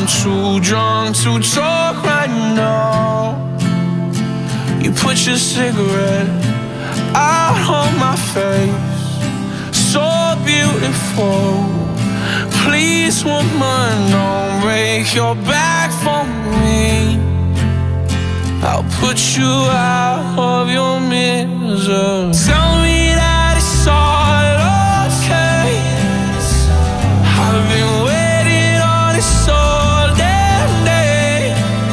I'm too drunk to talk right now. You put your cigarette out on my face, so beautiful. Please, woman, don't break your back for me. I'll put you out of your misery. Tell me that it's all okay. I've been waiting on this all damn day.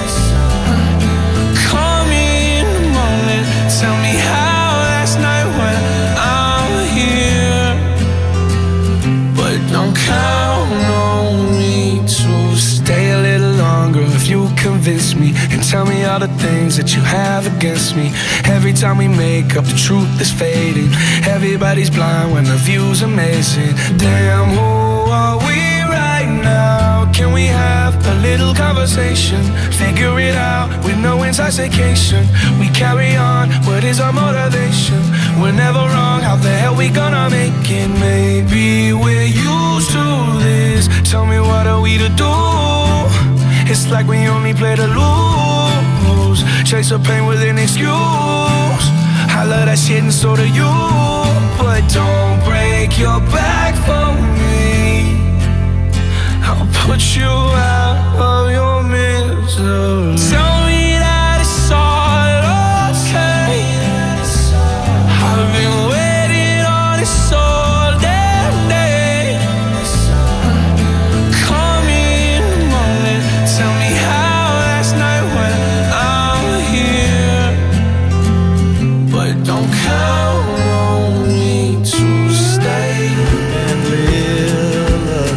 Call me in the morning, tell me how last night went. I'm here, but don't count on me to stay a little longer. If you convince me and tell me all the things that you have against me. Every time we make up, the truth is fading. Everybody's blind when the view's amazing. Damn, who are we right now? Can we have a little conversation? Figure it out with no intoxication. We carry on, what is our motivation? We're never wrong, how the hell we gonna make it? Maybe we're used to this. Tell me, what are we to do? It's like we only play to lose. Chase the pain with an excuse. I love that shit and so do you. But don't break your back for me. I'll put you out of your misery. Tell me that it's all okay. I've been waiting on this all damn day. Call me in the morning, tell me how last night went. I'm here, but don't count on me to stay and live.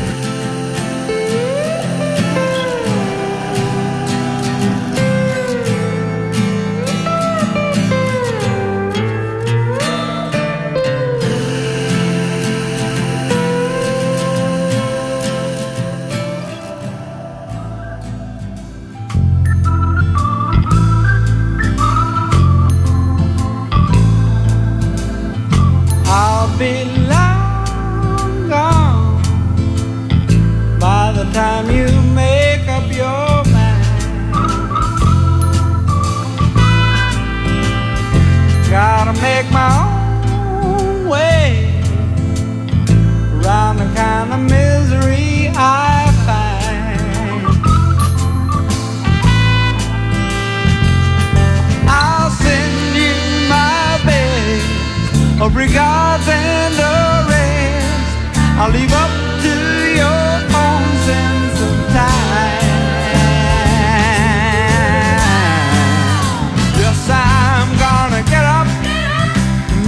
I'll be long gone by the time you make up your mind. Gotta make my own way around the kind of misery I find. I'll send you my best of regards and a rest. I'll leave up to your own sense of time. Yes, I'm gonna get up,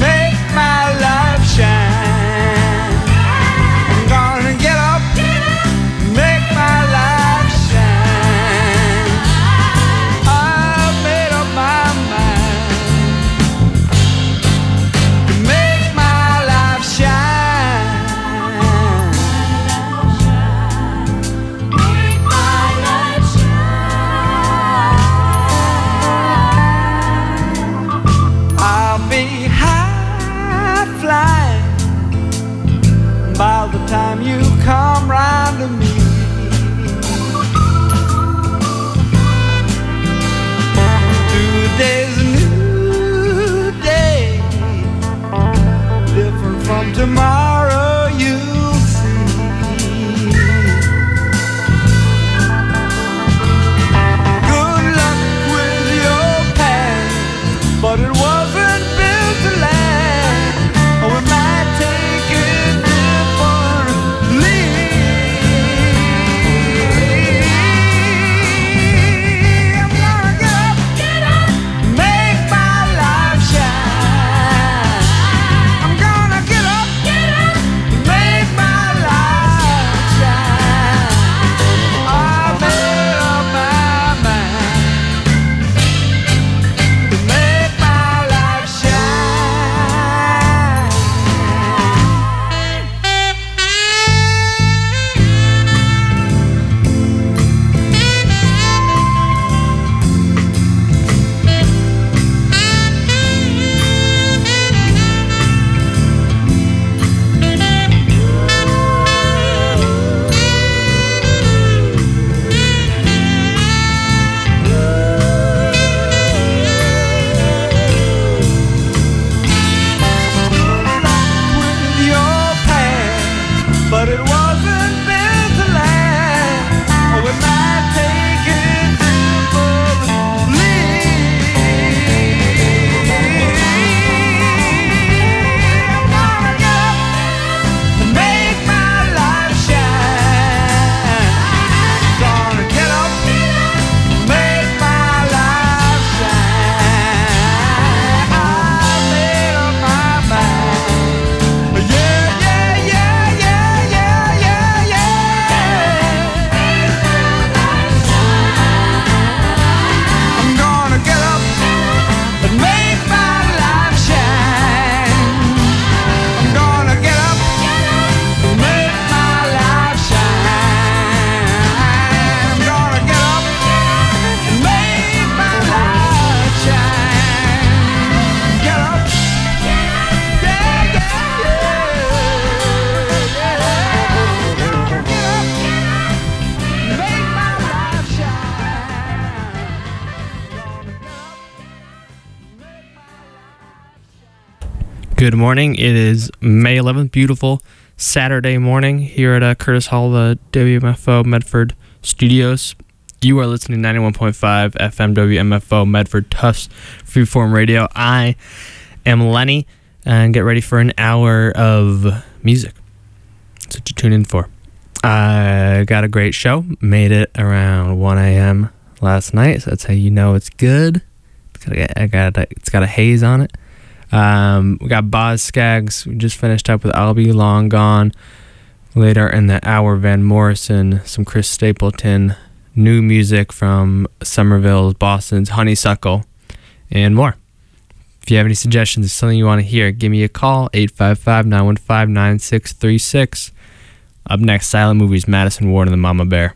Good morning. It is May 11th, beautiful Saturday morning here at Curtis Hall, the WMFO Medford Studios. You are listening to 91.5 FM WMFO Medford Tufts Freeform Radio. I am Lenny, and get ready for an hour of music. That's what you tune in for. I got a great show. Made it around 1 a.m. last night, so that's how you know it's good. It's got a haze on it. We got Boz Scaggs. We just finished up with I'll Be Long Gone. Later in the hour, Van Morrison, some Chris Stapleton, new music from Somerville, Boston's Honeysuckle, and more. If you have any suggestions or something you want to hear, give me a call, 855-915-9636. Up next, Silent Movies, Madison Ward and the Mama Bear.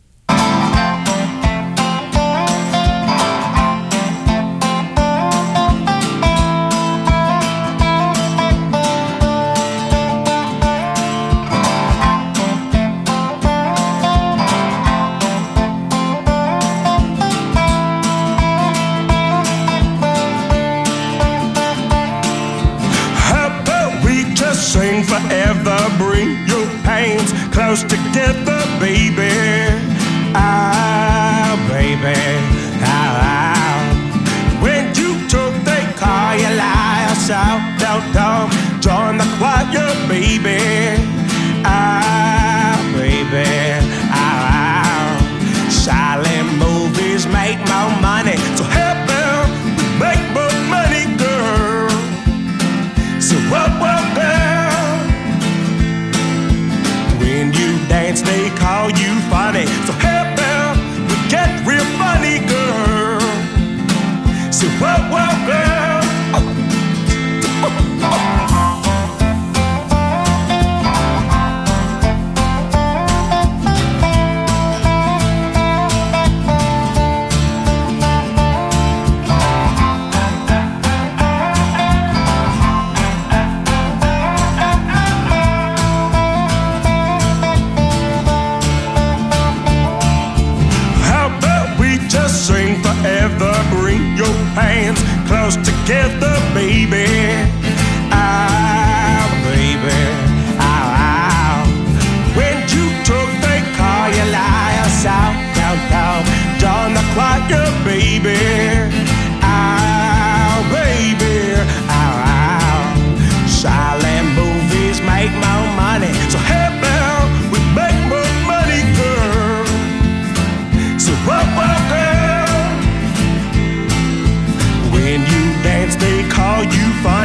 Sing forever, bring your hands close together, baby. Ah, baby, ah. When you talk, they call you liar, so don't join the choir, baby. Ah, baby, ah. Silent movies make more money, so help them make more money, girl. So what, girl? When you dance, they call you funny. So help them, we get real funny, girl. So what, girl? Sing forever, bring your hands close together, baby. Ah, baby, ah. When you talk, they call you liar, so don't join the choir, baby. Ah, baby, ah. Silent movies make more money, so help them, we make more money, girl. So what, girl? When you dance, they call you fun.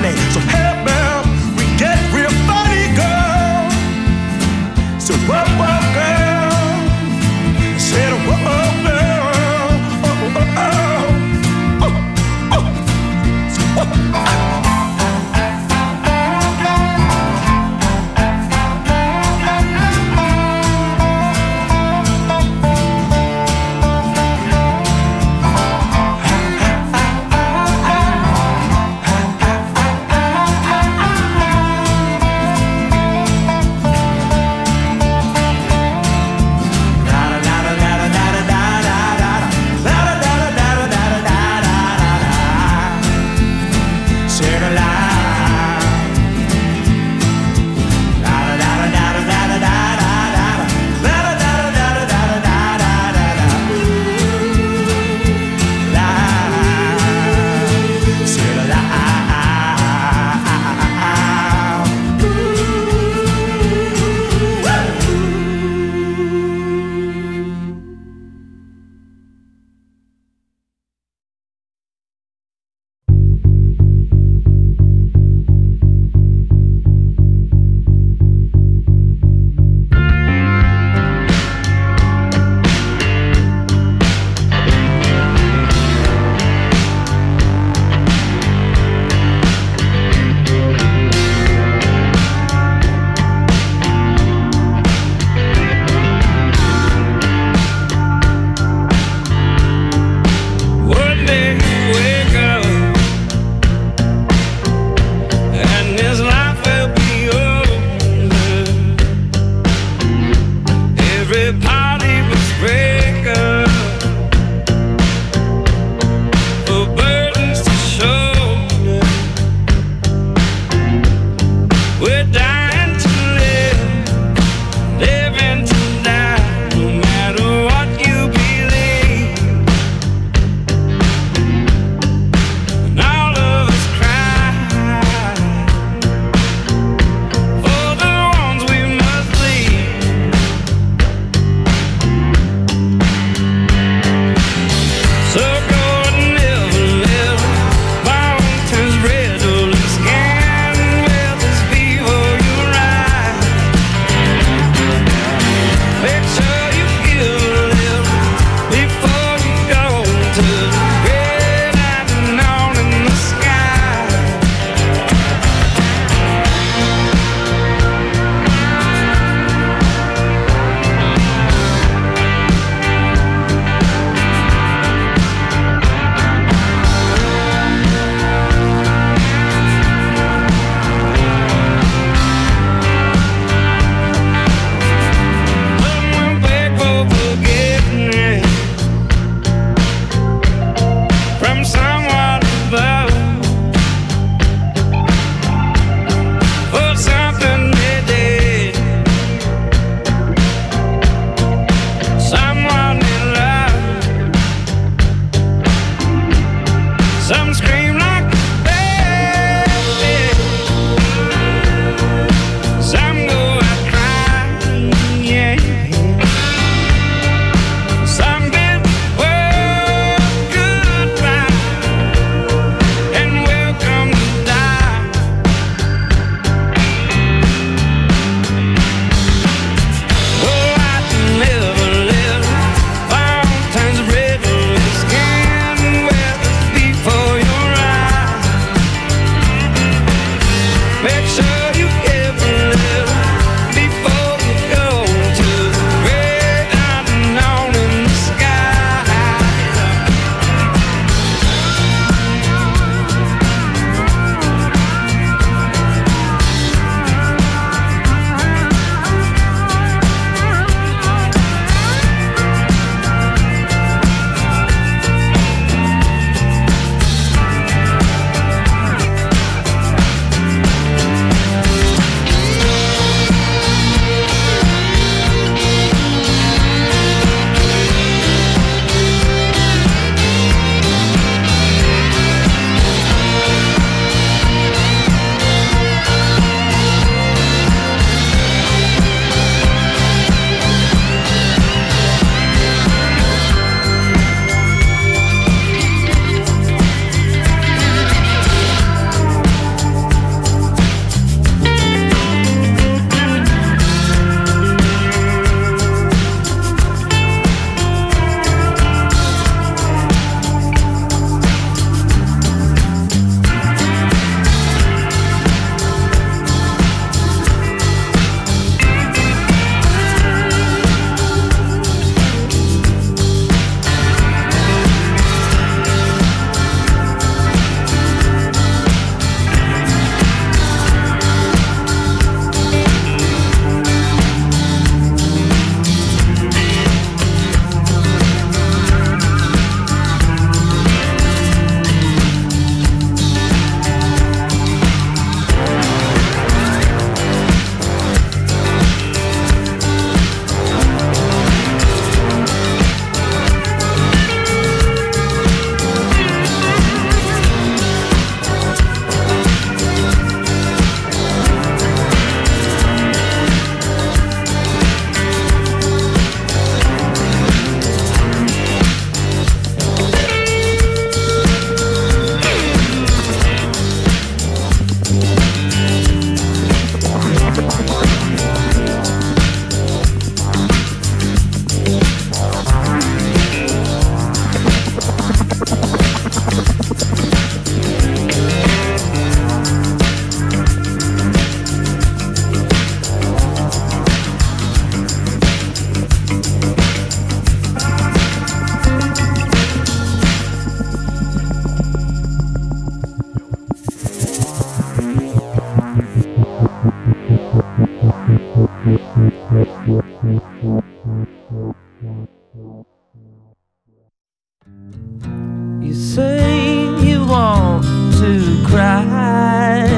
cry,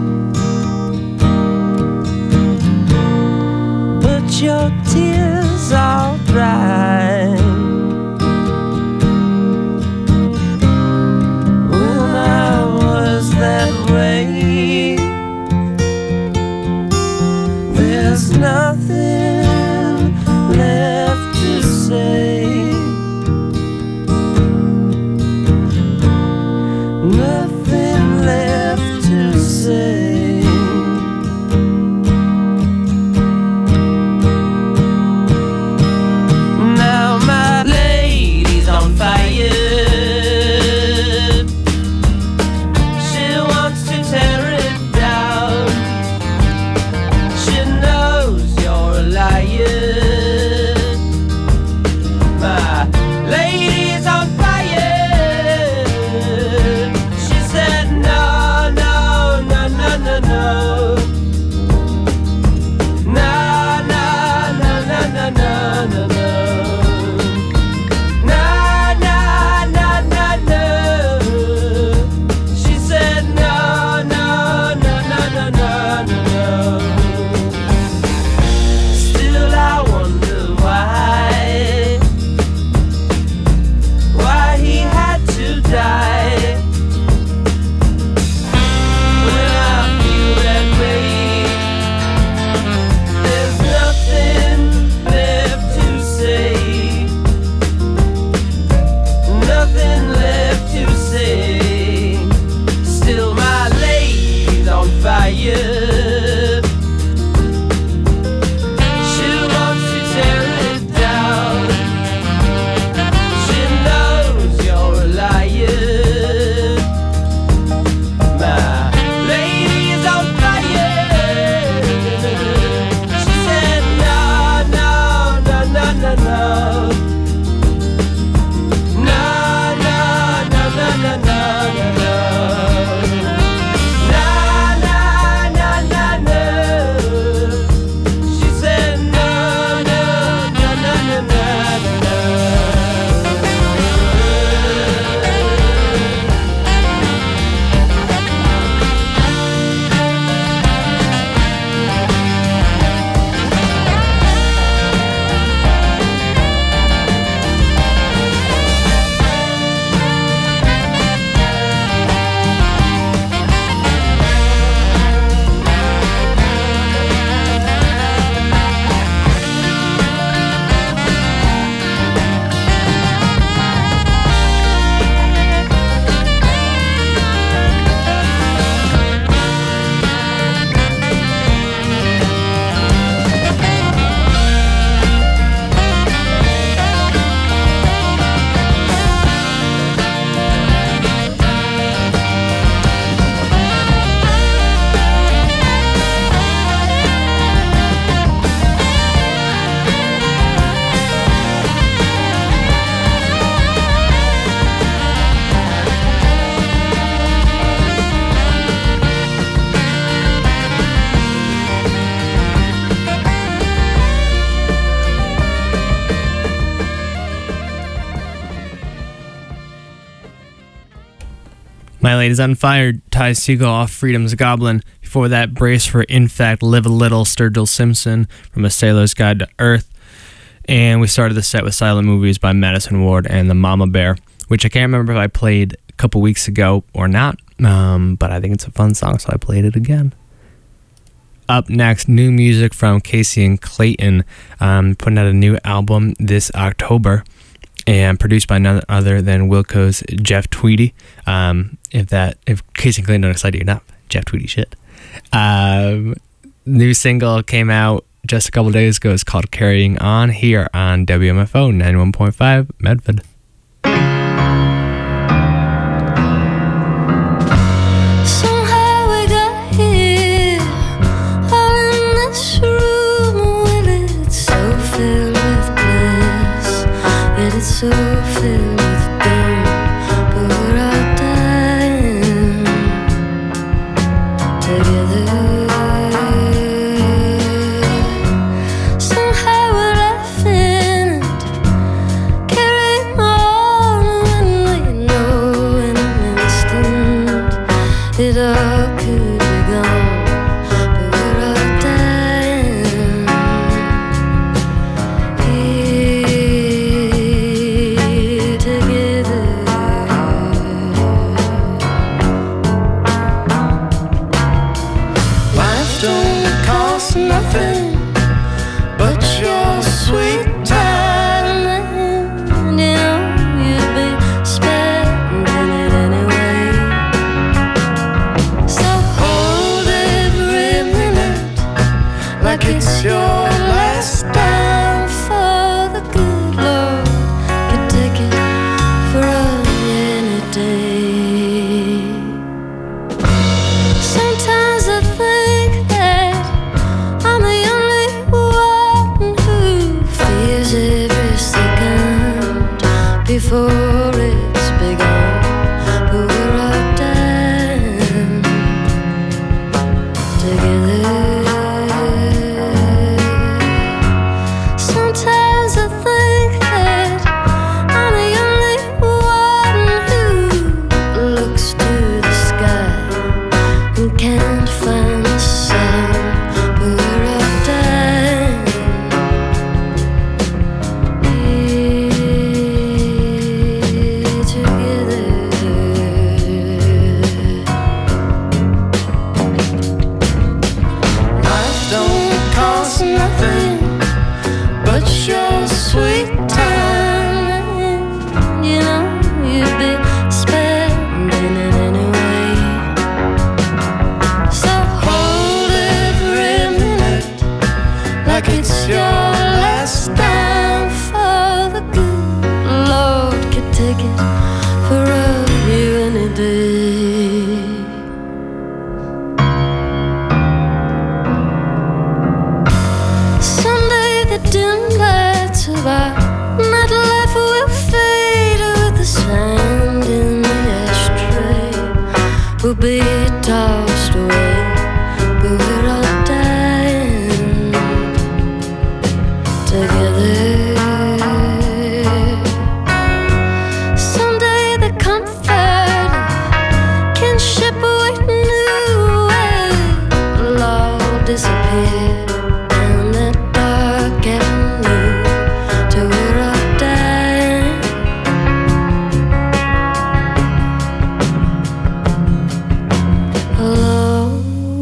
but your tears are dry. When I was that way, there's nothing left to say. Nothing left to say. Now my lady's on fire. She wants to tear it down. She knows you're a liar. My lady's on fire. She said no, no, no, no, no, no. No, no, no, no, no, no, no, no. No, no, no, no, no. She said no, no, no, no, no, no, no, no. Still I wonder why he had to die. When I feel that way, there's nothing left to say. Nothing left to say. Still my lady's on fire. She wants to tear it down. She knows you're a liar. My lady is on fire. She said no, no, no, no, no, no. No, no, no, no, no, no, no, no. No, no, no, no, no. She said no, no, no, no, no, no, no. My Lady's on Fire, Ty Segall off Freedom's Goblin. Before that, Brace for In Fact, Live a Little, Sturgill Simpson from A Sailor's Guide to Earth. And we started the set with Silent Movies by Madison Ward and the Mama Bear, which I can't remember if I played a couple weeks ago or not, but I think it's a fun song, so I played it again. Up next, new music from Casey and Clayton, putting out a new album this October, and produced by none other than Wilco's Jeff Tweedy. If Casey and Clayton don't excite you enough, Jeff Tweedy shit. New single came out just a couple days ago. It's called Carrying On, here on WMFO 91.5 Medford. Somehow we got here, all in this room. Well, it's so filled with bliss, yet it's so filled with dirt. But we're all dying together. Somehow we're laughing and carrying on when we know in an instant it before it's begun. But we're all dying together. Sometimes I think that I'm the only one who looks to the sky and can't find the sun. But we're all dying here together. Life don't cost nothing but your sweet time. You know you'd be spending it anyway. So hold every minute like it's your last time. For the good Lord could take it from you any day. Someday the dim lights of our nightlife will fade with the sand in the ashtray. We'll be tossed away, but we're all dying together. Someday the comfort of kinship we knew will all disappear, and that dark avenue to we're all dying alone.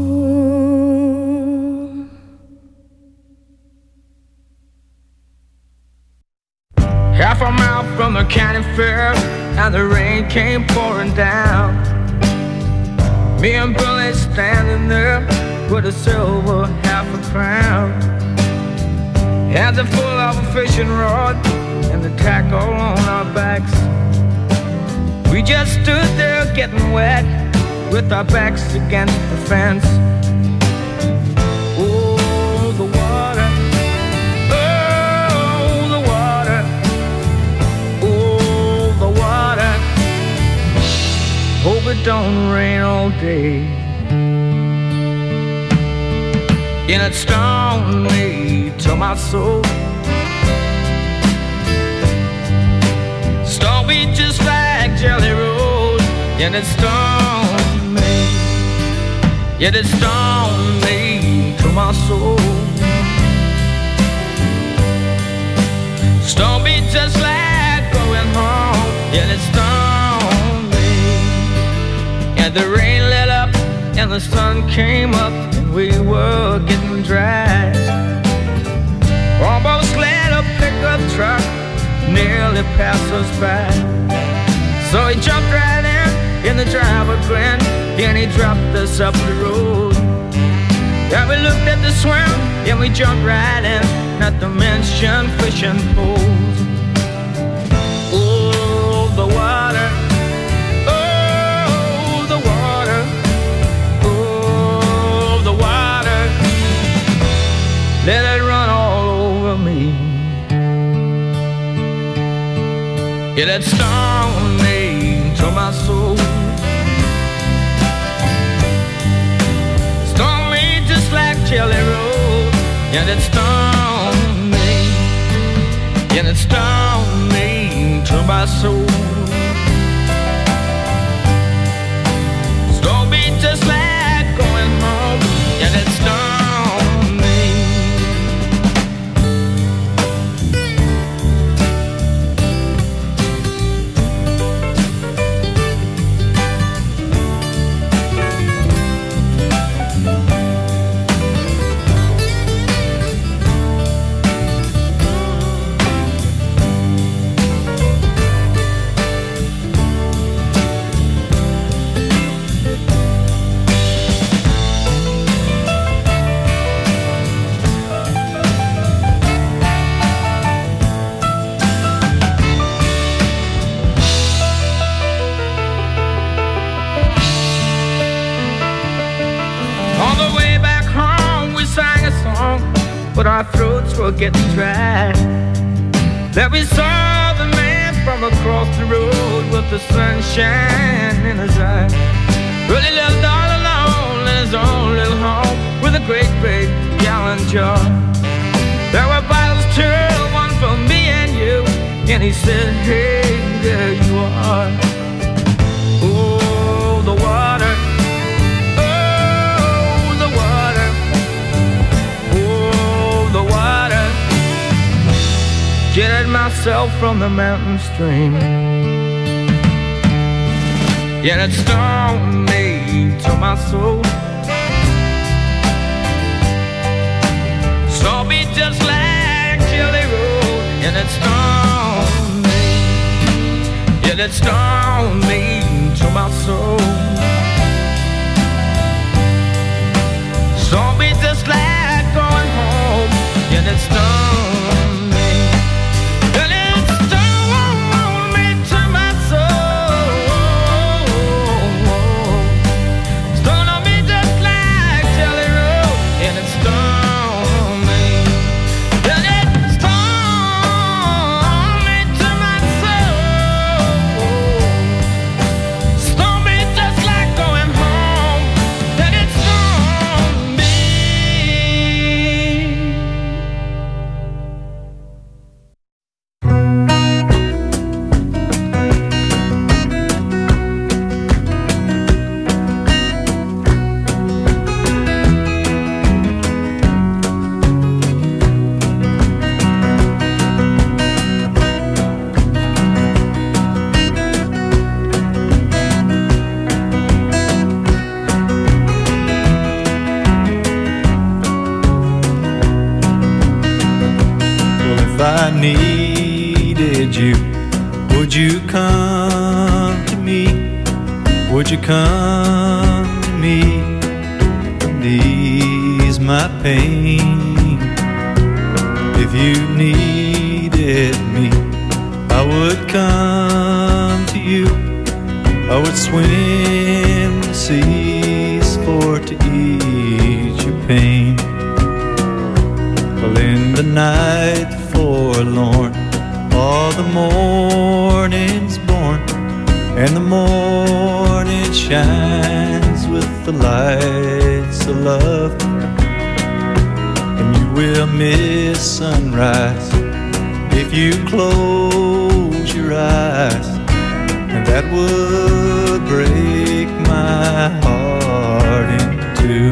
Half a mile from the county fair, and the rain came pouring down. Me and Billy standing there with a silver half a crown. Hands are full of a fishing rod and the tackle on our backs. We just stood there getting wet with our backs against the fence. Oh, the water. Oh, the water. Oh, the water. Hope it don't rain all day. And it stung me to my soul. Stung me just like Jelly Roll. And it stung me. Yet it stung me to my soul. Stung me just like going home. Yet it stung me. And the rain lit up and the sun came up, and we were getting dry. Almost let a pickup truck nearly pass us by. So he jumped right in the driver grinned, and he dropped us up the road. Yeah, we looked at the swim, and we jumped right in, not to mention fishing poles. Oh, the water. Let it run all over me. Yeah, that stung me to my soul. Stung me just like Jelly Roll. Yeah, that stung me. Yeah, that stung me to my soul. Stung me just like going home. Yeah, that stung. but our throats were getting dry. That we saw the man from across the road with the sunshine in his eyes. Well, he lived all alone in his own little home with a great, great gallon jar. There were bottles too, one for me and you. And he said, hey, there you are. Oh, the water. Oh, the water. Oh, the water. Jetted myself from the mountain stream. Yet it stung me to my soul. Saw me just like Jelly Roll. And it stung me. Yet it stung me to my soul. Saw me just like going home. Yet it stung me. And it stung me to my soul. Stung on me just like Jelly Roll. And it stung me. And it stung me to my soul. Stung me just like going home. And it stung me. Well, if I needed you, would you come to me? Would you come to me and ease my pain? If you needed me, I would come to you. I would swim the seas for to ease your pain. Well, in the night forlorn, all the morning's born, and the morning shines with the lights of love. And you will miss sunrise if you close your eyes, and that would break my heart in two.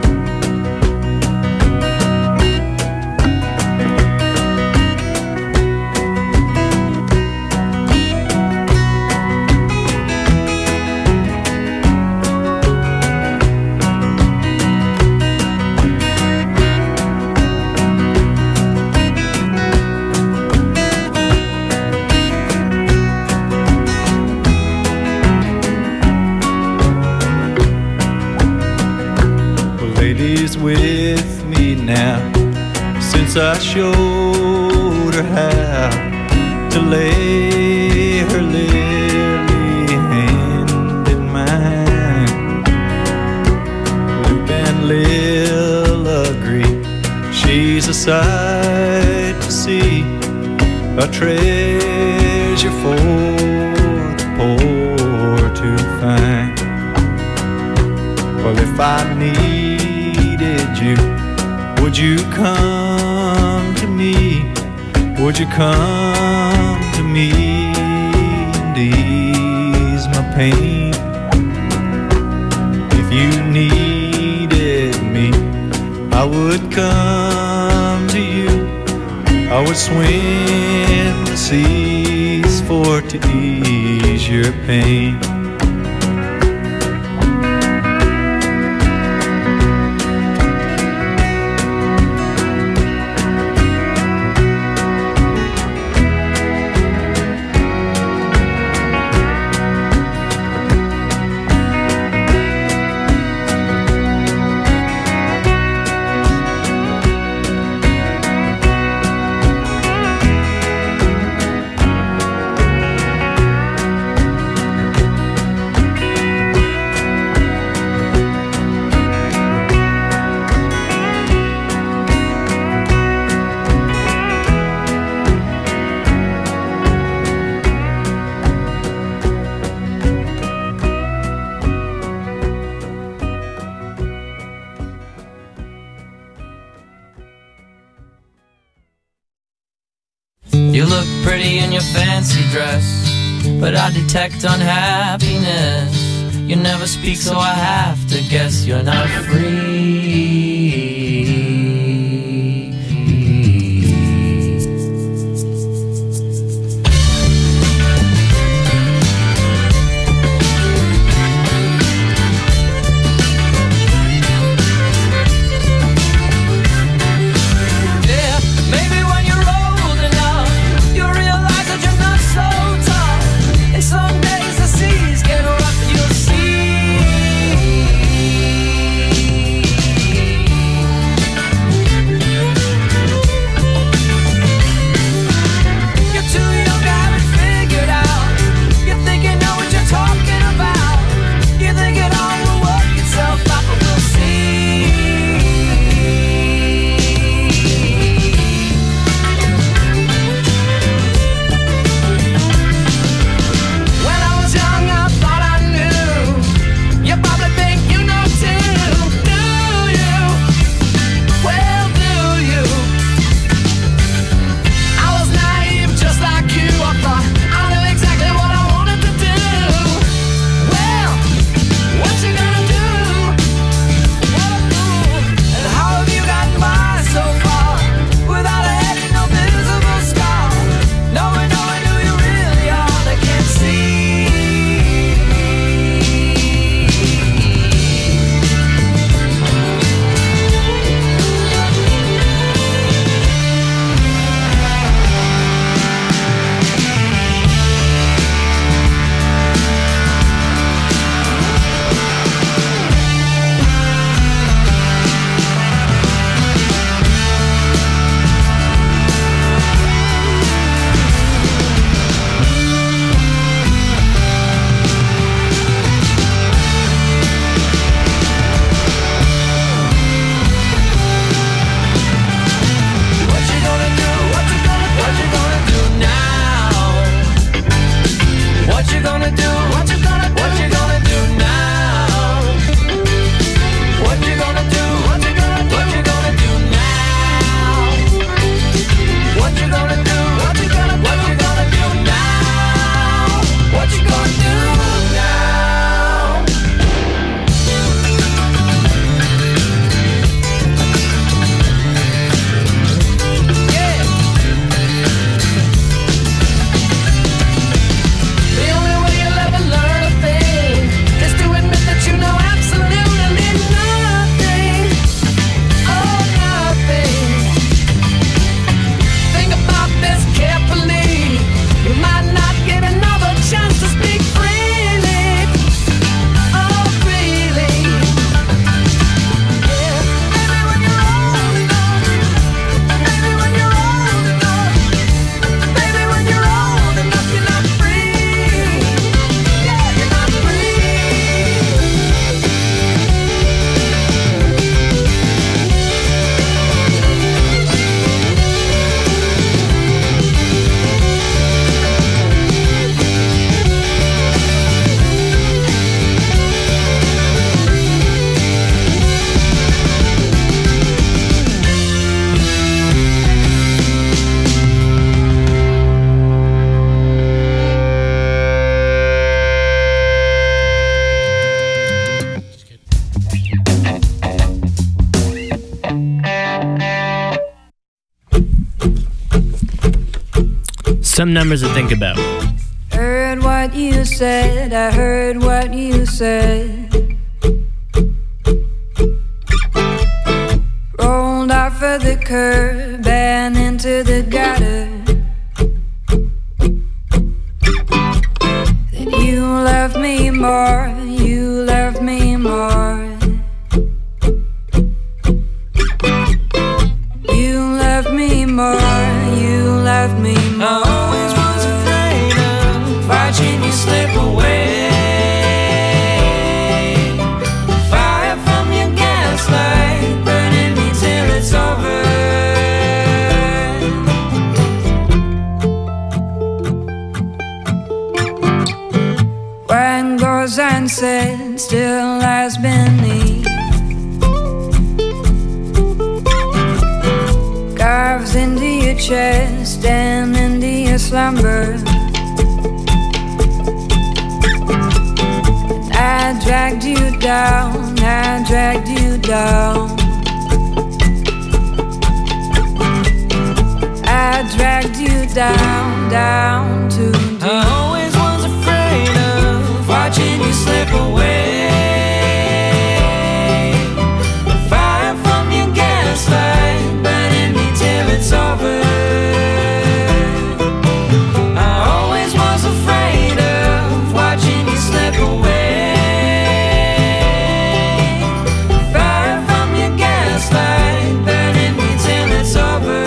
Lady's with me now, since I showed her how to lay her lily hand in mine. Luke and Lil agree she's a sight to see, a treasure for the poor to find. Well, if I needed you, would you come to me? Would you come to me and ease my pain? If you needed me, I would come to you. I would swim the seas for to ease your pain. fancy dress, but I detect unhappiness. You never speak, so I have to guess you're not free. Some numbers to think about. Heard what you said, I heard what you said. Rolled off of the curb and into the gutter. That you love me more, you love me more. You love me more, you love me more. I always was afraid of watching you slip away. Fire from your gaslight burning me till it's over. What goes unsaid still lies beneath. Carves into your chest and into your slumber. dragged you down, I dragged you down. I dragged you down, down to deep. I always was afraid of watching you slip away. Fire from your gaslight burning me till it's over. I always was afraid of watching you slip away. Fire from your gaslight burning me till it's over.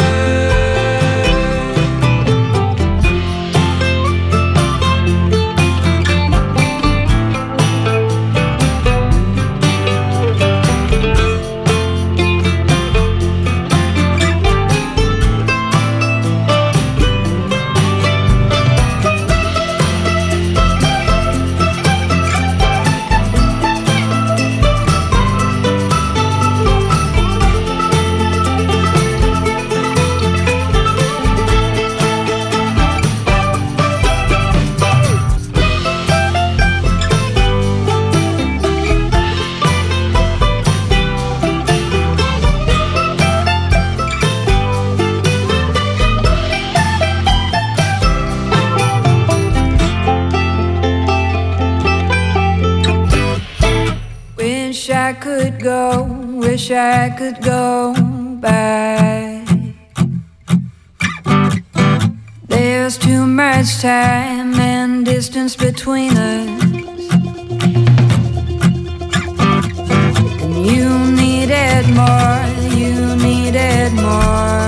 Wish I could go back. There's too much time and distance between us, and you needed more, you needed more.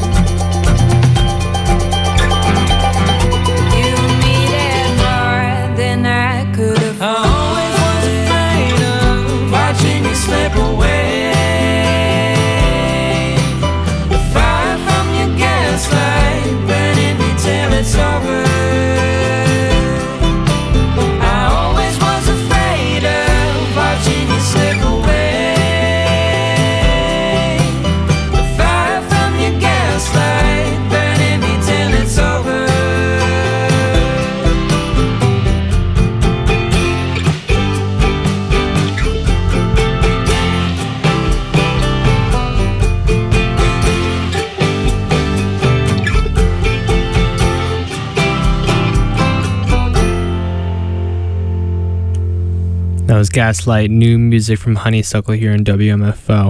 You needed more than I could afford. I always was afraid of watching you slip away. The fire from your gaslight burning me till it's over. I always was afraid of watching you slip away. The fire from your gaslight burning me till it's over. That was Gaslight, new music from Honeysuckle here in WMFO.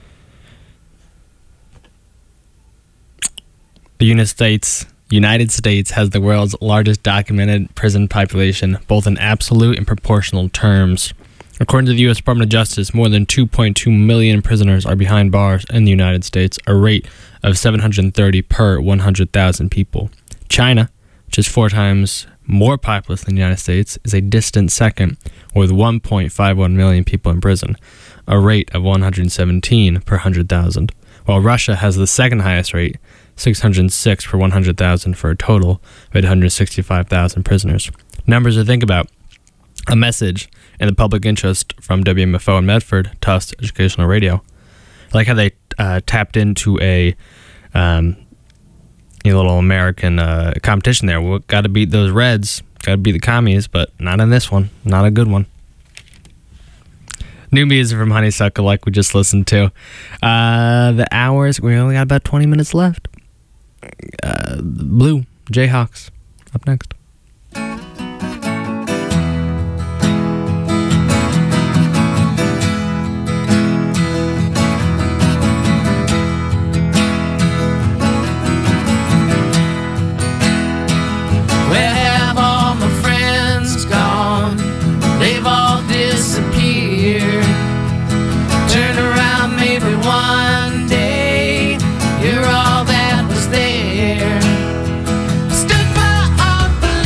The United States has the world's largest documented prison population, both in absolute and proportional terms. According to the U.S. Department of Justice, more than 2.2 million prisoners are behind bars in the United States, a rate of 730 per 100,000 people. China, which is 4 times more populous than the United States, is a distant second, with 1.51 million people in prison, a rate of 117 per 100,000, while Russia has the second highest rate, 606 per 100,000, for a total of 865,000 prisoners. Numbers to think about. A message in the public interest from WMFO in Medford, Tufts Educational Radio. I like how they tapped into a little American competition there. We got to beat those Reds, got to beat the commies, but not in this one. Not a good one. New music from Honeysuckle, like we just listened to. The hours, we only got about 20 minutes left. Blue, Jayhawks, up next. Where have all my friends gone? They've all disappeared. Turn around, maybe one day you're all that was there. Stood by our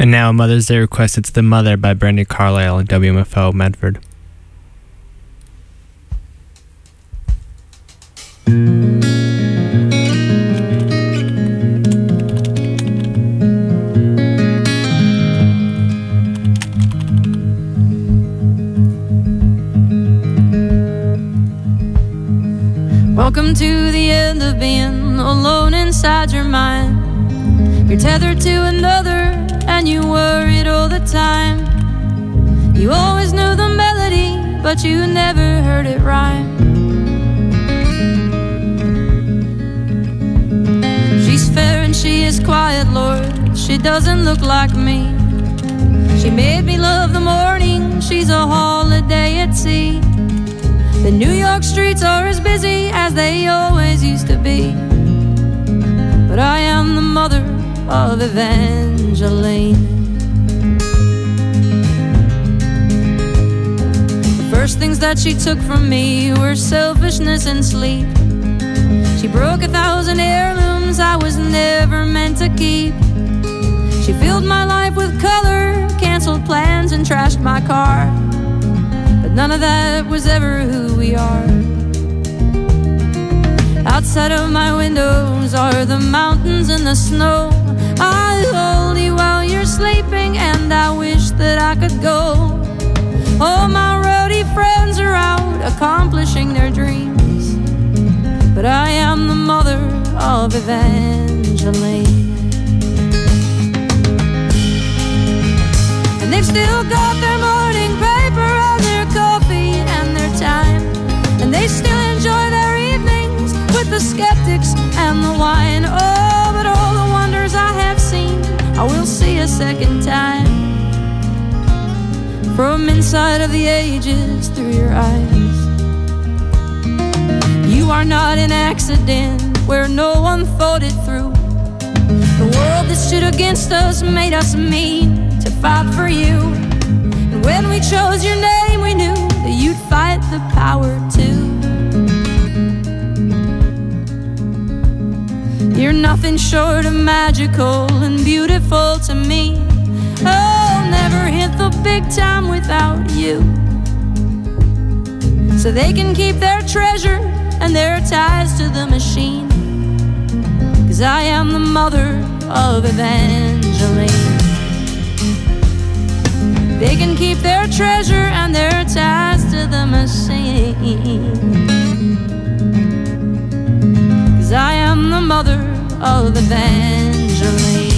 And now a Mother's Day request. It's The Mother by Brandy Carlisle and WMFO Medford. Welcome to the end of being alone inside your mind. You're tethered to another and you worried all the time. You always knew the melody, but you never heard it rhyme. She's fair and she is quiet, Lord. She doesn't look like me. She made me love the morning. She's a holiday at sea. The New York streets are as busy as they always used to be. But I am the mother of Evangeline. The first things that she took from me were selfishness and sleep. She broke 1,000 heirlooms I was never meant to keep. She filled my life with color, canceled plans and trashed my car. But none of that was ever who we are. Outside of my windows are the mountains and the snow. I hold you while you're sleeping and I wish that I could go. All my roadie friends are out accomplishing their dreams, but I am the mother of Evangeline. And they've still got their morning paper and their coffee and their time, and they still enjoy their evenings with the skeptics and the wine. Oh, but all the wonders I have seen I will see a second time, from inside of the ages through your eyes. You are not an accident where no one thought it through. The world that stood against us made us meet to fight for you. And when we chose your name, we knew that you'd fight the power too. You're nothing short of magical and beautiful to me. I'll never hit the big time without you. So they can keep their treasure and their ties to the machine, 'cause I am the mother of Evangeline. They can keep their treasure and their ties to the machine, 'cause I am the mother of Evangeline.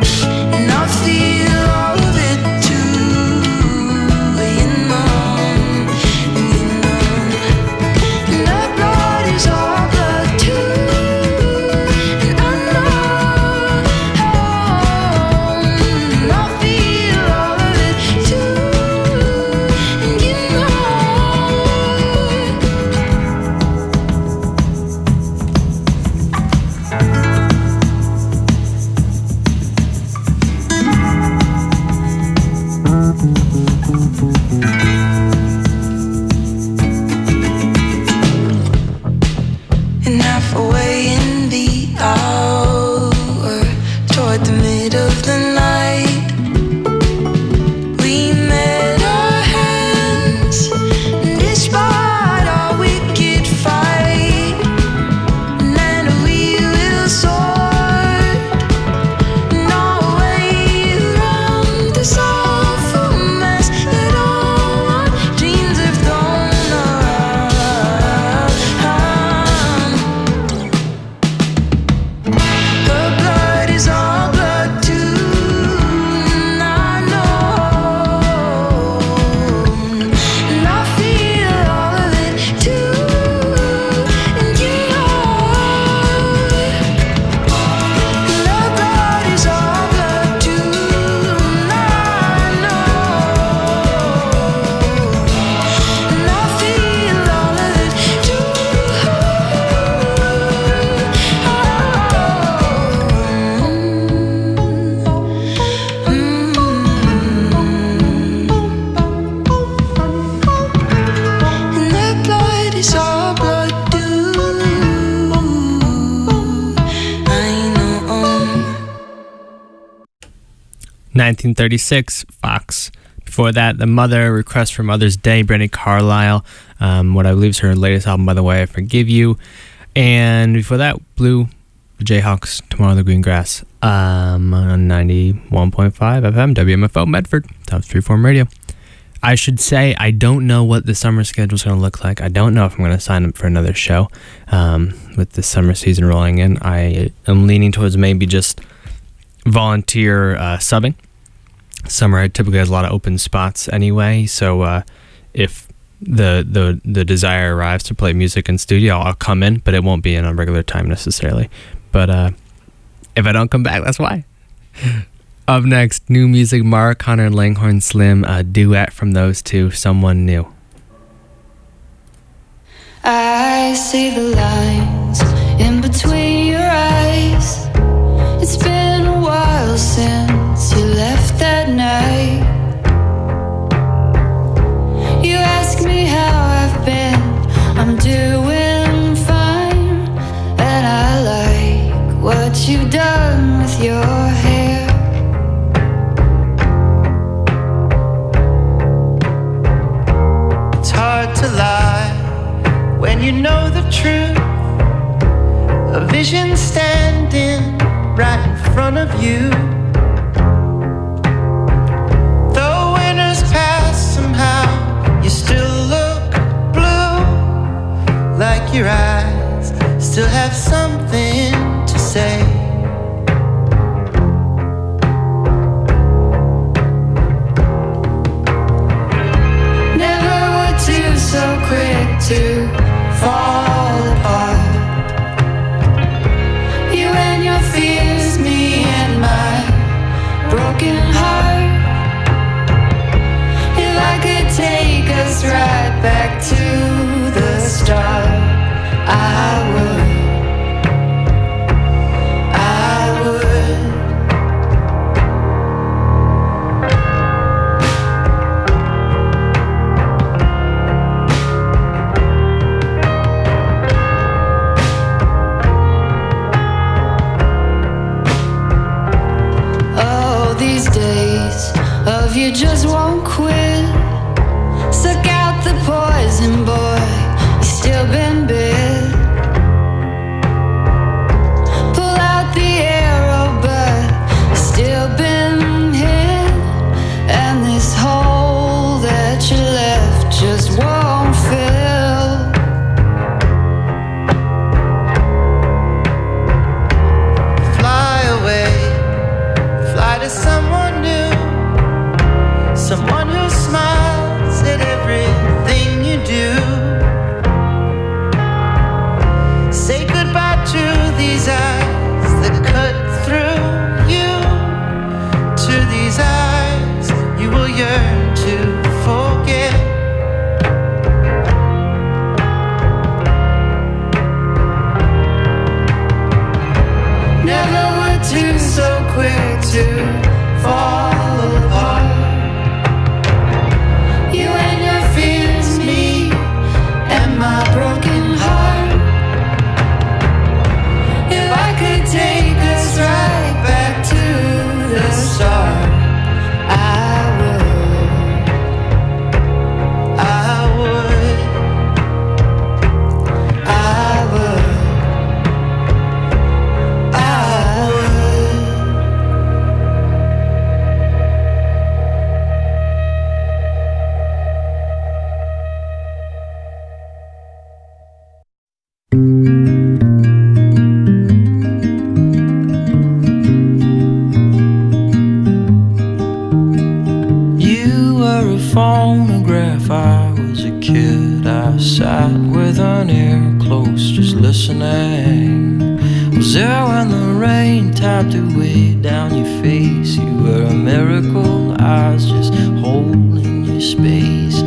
Feel all of it too, you know. 1936, Fox. Before that, The Mother, Request for Mother's Day, Brandi Carlile. What I believe is her latest album, By the Way, I Forgive You. And before that, Blue, the Jayhawks, Tomorrow in the Green Grass. On 91.5 FM, WMFO, Medford, Top Freeform Radio. I should say, I don't know what the summer schedule is going to look like. I don't know if I'm going to sign up for another show with the summer season rolling in. I am leaning towards maybe just volunteer subbing. Summer typically has a lot of open spots anyway, so if the desire arrives to play music in studio, I'll come in, but it won't be in a regular time necessarily. But if I don't come back, that's why. Up next, new music, Mara Connor and Langhorne Slim, a duet from those two, Someone New. I see the lines in between your eyes. It's been a while since you left that night. You ask me how I've been, I'm doing fine. And I like what you've done with your hair. It's hard to lie when you know the truth. A vision standing right in front of you. Though winter's past, somehow you still look blue. Like your eyes still have something to say. Never were two so quick to fall apart. You and your fears, me and my broken heart. If I could take us right back to the start, I would. You just won't quit. Suck out the poison, boy. You still been bit. Pull out the arrow, but you still been hit. And this hole that you left just won't fill. Fly away, fly to someone new. Someone who smiles at everything you do. Say goodbye to these eyes that cut through you. To these eyes you will yearn to forget. Never were two so quick to fall apart. My broken heart. If I could take us right back to the start, I would. I would. I would. I would. Phonograph, I was a kid. I sat with an ear close, just listening. Was there when the rain tapped away down your face? You were a miracle, I was just holding your space.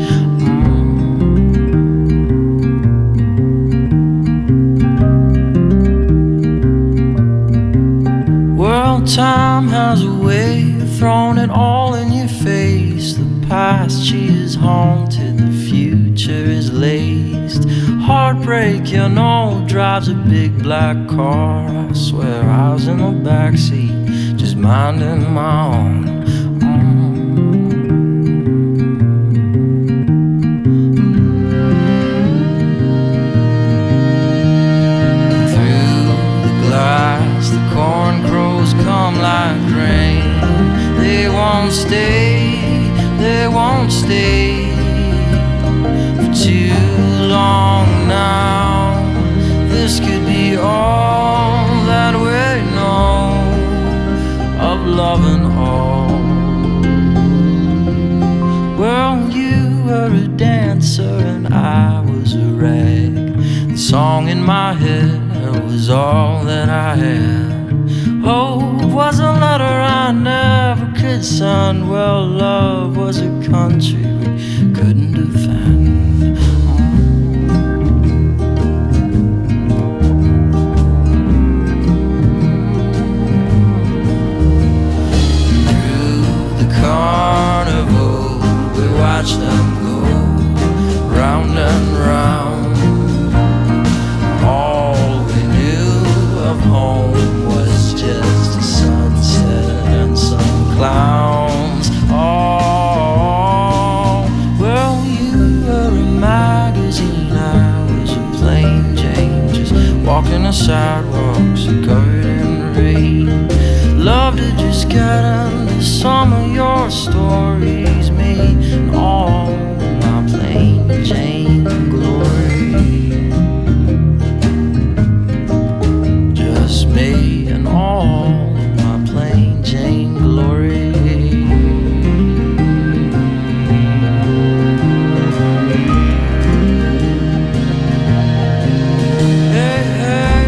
World time has a way of throwing it all in your face. The past, she is haunted, the future is laced. Heartbreak, you know, drives a big black car. I swear I was in the backseat, just minding my own. stay for too long now. This could be all that we know of love and all. Well, you were a dancer and I was a rag. The song in my head was all that I had. Hope was a letter I never could send. Well, love was a country we couldn't defend. Through the carnival, we watched them go round and round. All we knew of home was just a sunset and some clowns. Oh, well, you were a magazine, I was a plain Jane, just walking the sidewalks covered in rain. Love to just get into some of your stories, me and all my plain Jane glory. Just me and all my plain Jane glory. Hey, hey.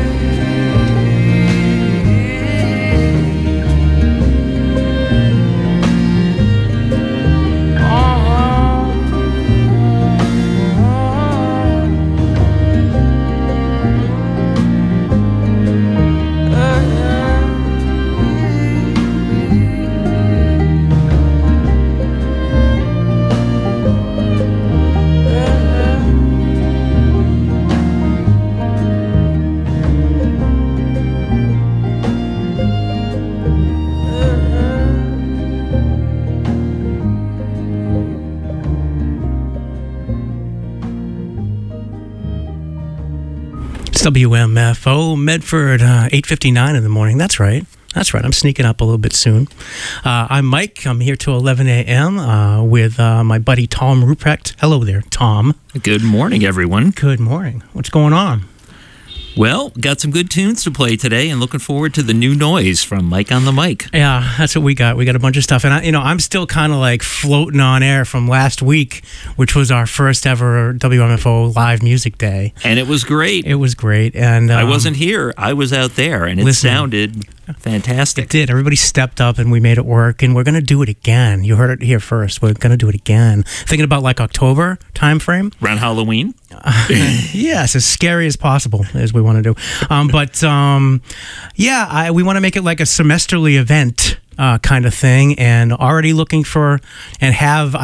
WMFO Medford, 8:59 in the morning. That's right. That's right. I'm sneaking up a little bit soon. I'm Mike. I'm here till 11 a.m. With my buddy Tom Ruprecht. Hello there, Tom. Good morning, everyone. Good morning. What's going on? Well, got some good tunes to play today, and looking forward to the new noise from Mike on the Mic. Yeah, that's what we got. We got a bunch of stuff, and I'm still kind of like floating on air from last week, which was our first ever WMFO live music day, and it was great. It was great, and I wasn't here; I was out there, and it sounded fantastic. It did. Everybody stepped up, and we made it work, and we're going to do it again. You heard it here first. We're going to do it again. Thinking about like October time frame, around Halloween. Yes, as scary as possible as we want to do. We want to make it like a semesterly event kind of thing, and already looking for and have